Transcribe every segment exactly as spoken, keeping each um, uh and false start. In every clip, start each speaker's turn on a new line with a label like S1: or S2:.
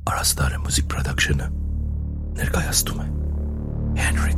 S1: Araslar Müzik Production'ı Nergayastume Henrik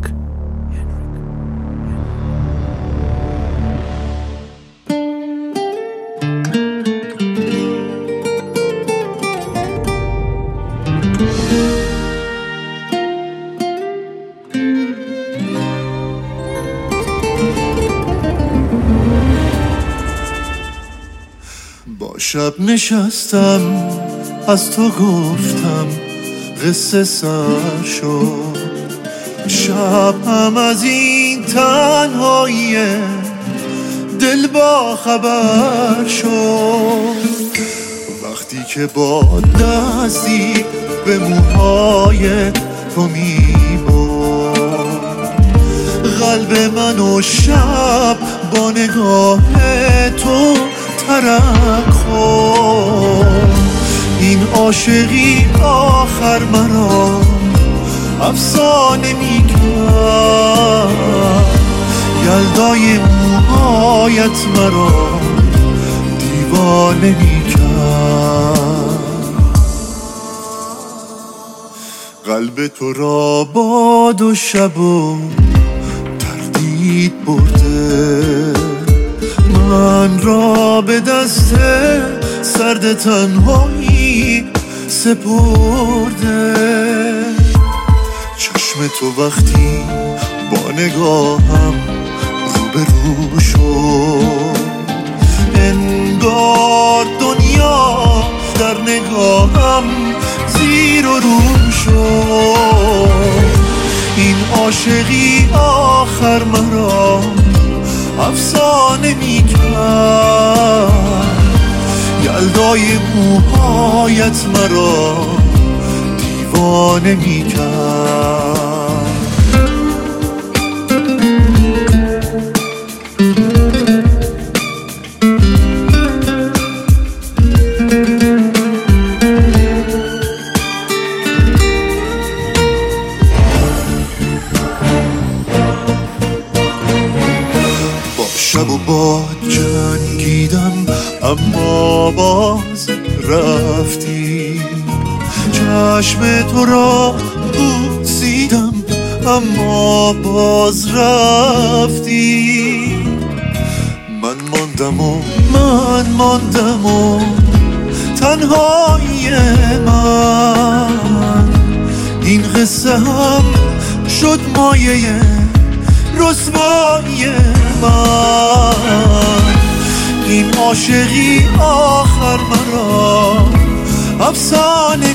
S2: با شب نشستم از تو گفتم قصه سر شد، شب هم از این تنهایی دل با خبر شد. وقتی که با دستی به موهای تو میبرد قلب من و شب با نگاه تو ترک خورد. این عاشقی آخر مرا افسانه میکرد، یلدای موهایت مرا دیوانه میکرد. قلب تو را باد و شب و تردید برده، من را به دست سرد تنهایی سپرده. چشم تو وقتی با نگاهم روبرو شد، انگار دنیا در نگاهم زیر و رو شد. این عاشقی آخر مرا افسانه میکرد، یلدای موهایت مرا دیوانه میکرد. شب و با جنگیدم اما باز رفتی، چشم تو را بوسیدم اما باز رفتی. من ماندم و من ماندم و تنهایی من، این قصه هم شد مایه رسوایی من. این عاشقی آخر مرا افسانه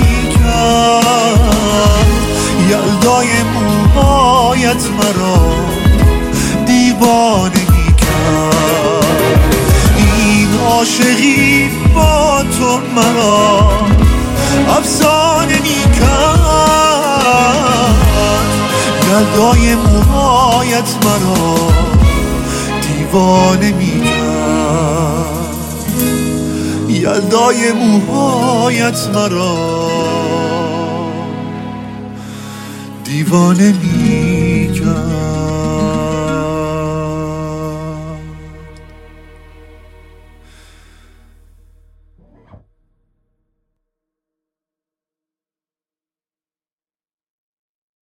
S2: میکرد، یلدای موهایت مرا دیوانه میکرد. این عاشقی با تو مرا افسانه میکرد، یلدای موهایت مرا دیوانه میکرد، یلدای موهایت مرا دیوانه میکرد.